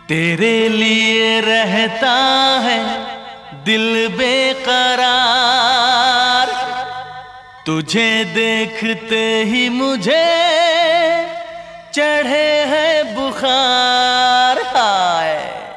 तेरे लिए रहता है दिल बेकरार, तुझे देखते ही मुझे चढ़े है बुखार। हाय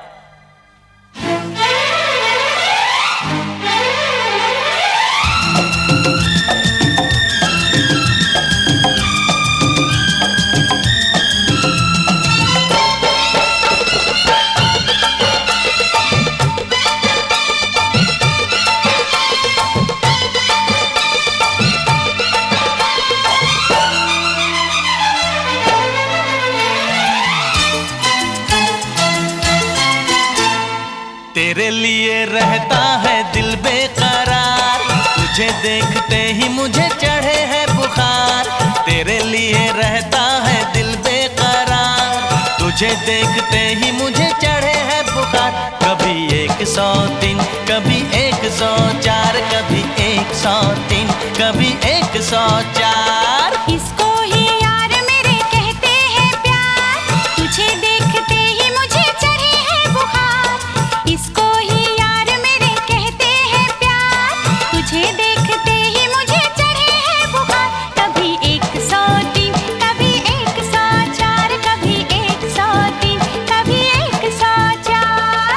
तेरे लिए रहता है दिल बेकरार, तुझे देखते ही मुझे चढ़े है बुखार। तेरे लिए रहता है दिल बेकरार, तुझे देखते ही मुझे चढ़े है बुखार। कभी 103, कभी 104, कभी 103, कभी 104। इसको ही यार मेरे कहते हैं प्यार, तुझे देखते ही मुझे चढ़े है बुखार। इसको ही यार मेरे कहते हैं प्यार, तुझे देखते ही मुझे चढ़े है बुखार। कभी 103, कभी 104, कभी 103, कभी 104।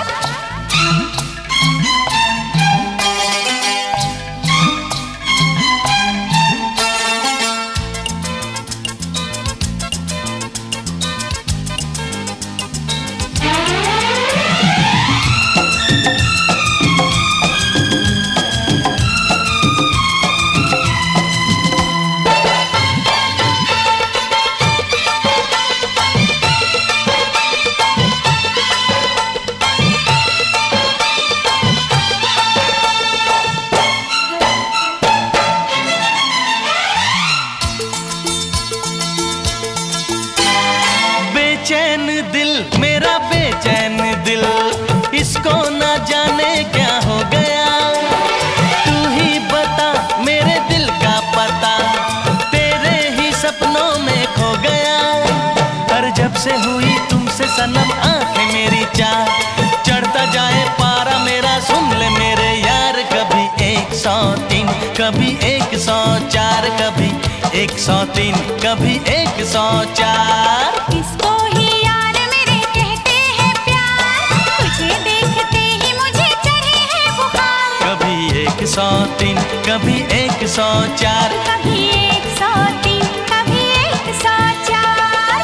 बेचैन दिल मेरा बेचैन दिल, इसको ना जाने क्या हो गया। तू ही बता मेरे दिल का पता, तेरे ही सपनों में खो गया। पर जब से हुई तुमसे सनम आंखें मेरी चाह, चढ़ता जाए पारा मेरा सुन ले मेरे यार। कभी 103, कभी 104, कभी 103, कभी 104। इसको ही यार मेरे कहते हैं प्यार, तुझे देखते ही मुझे चढ़े है बुखार। कभी 103, कभी 104, कभी 103, कभी 104।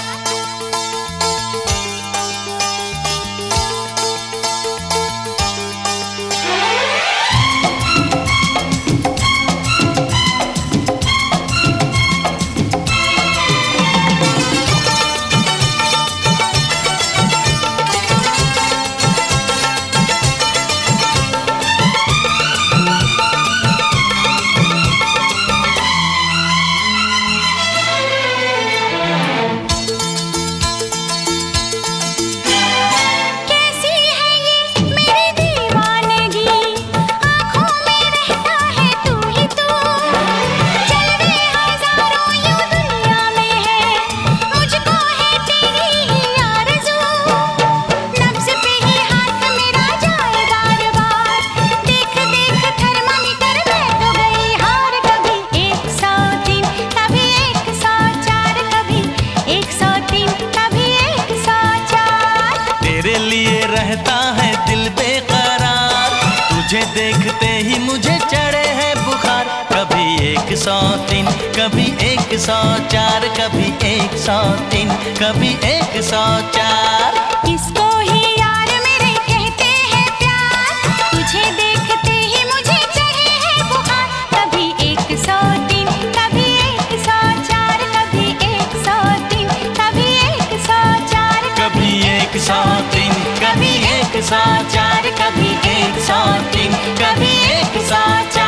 तेरे लिए रहता है दिल बेकरार, तुझे देखते ही मुझे चढ़े है बुखार। कभी 103, कभी 104, कभी 103, कभी 104। इसको ही यार मेरे कहते हैं प्यार, तुझे देखते ही मुझे चढ़े है बुखार। कभी 103, कभी 104, कभी 103, कभी 104, कभी 103, कभी 104, कभी 103, कभी 104।